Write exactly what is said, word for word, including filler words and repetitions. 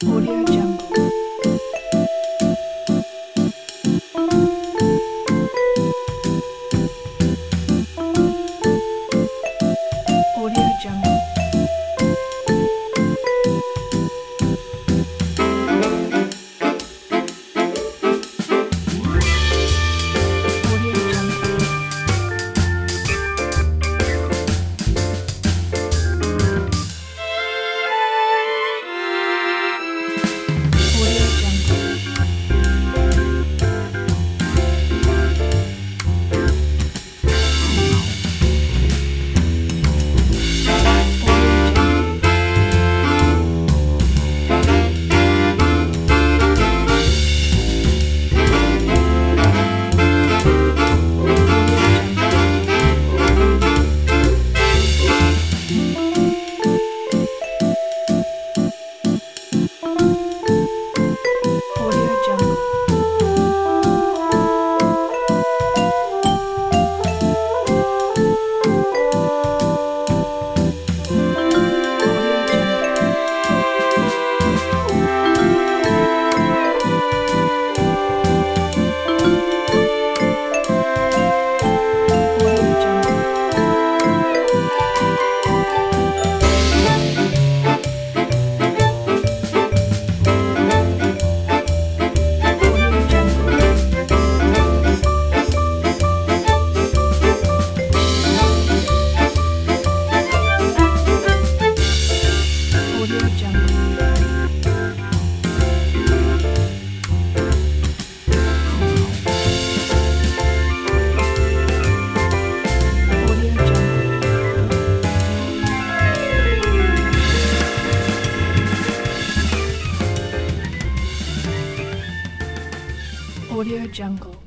Audio Jungle. Audio Jungle. Audio Jungle. Audio Jungle. Audio Jungle. Audio Jungle. Audio Jungle. Audio Jungle. Audio Jungle. Audio Jungle. Audio Jungle. Audio Jungle.